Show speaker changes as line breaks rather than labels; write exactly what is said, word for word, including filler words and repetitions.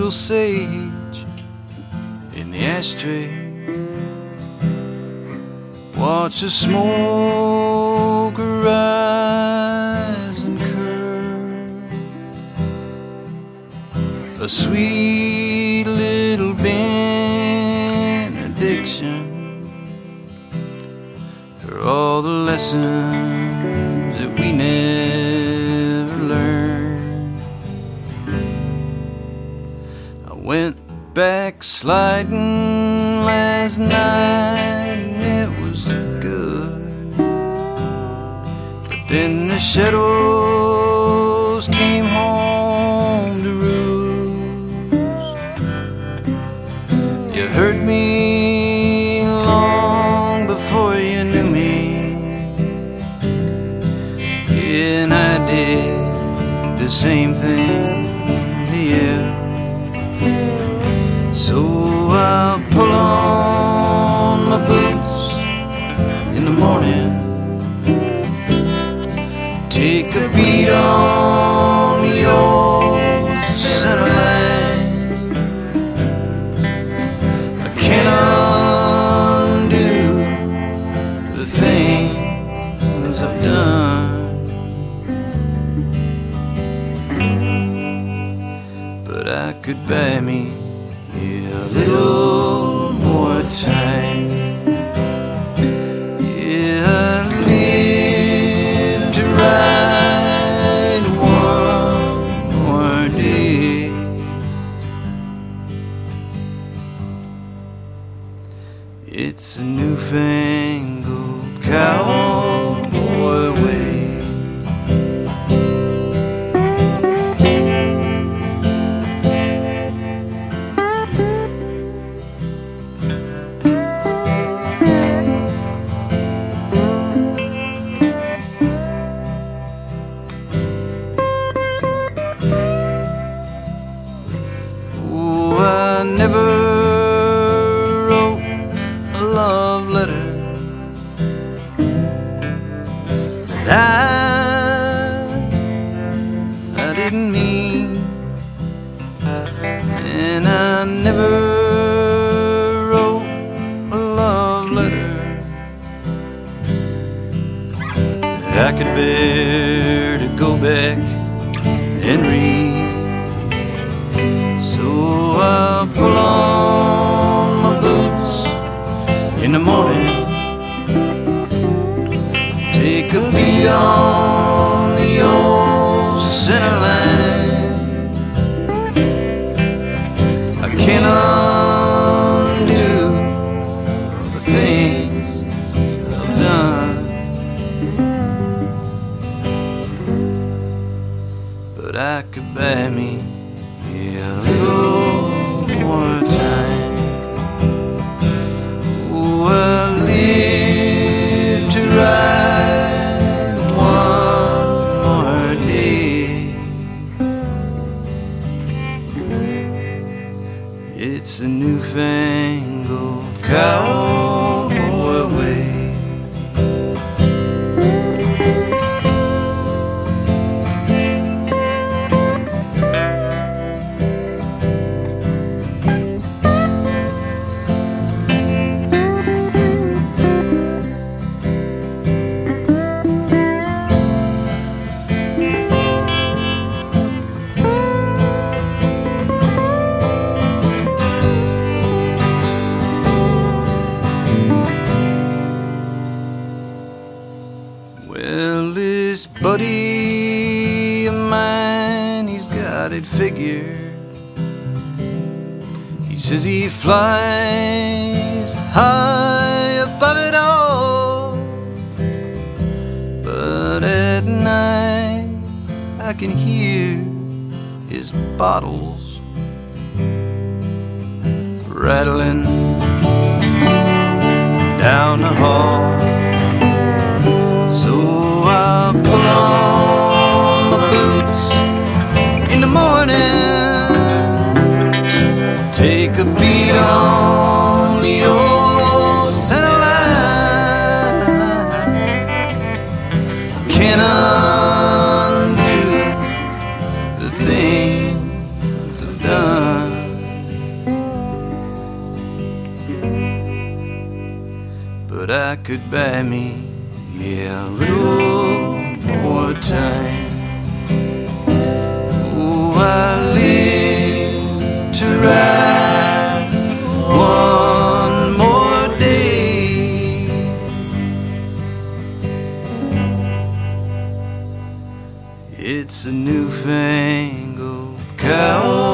little sage in the ashtray. Watch the smoke rise and curl. A sweet little benediction for all the lessons that we never learned. I went back sliding last night and it was good, but then the shadows came home to roost. You heard me long before you knew me, and I did the same thing to you. So I'll pull on my boots in the morning, take a beat on the old center line. I can't undo the things I've done, but I could buy me a little more time. Yeah, I'd live to ride one more day. It's a newfangled cowboy way. I never wrote a love letter that I, I didn't mean, and I never wrote a love letter that I could bear to go back and read. So I'll pull on my boots in the morning, take a beat on the old center line. I can't undo the things I've done, but I could buy me a little more time. Oh, I live to ride one more day. It's a newfangled cowboy way. Well, this buddy of mine, he's got it figured. He says he flies high above it all, but at night I can hear his bottles rattling down the hall. So I'll pull on my boots in the morning, take a beat on the old center line. Can't undo the things I've done, but I could buy me, yeah, a little more time. Oh, I live to ride one more day. It's a newfangled cow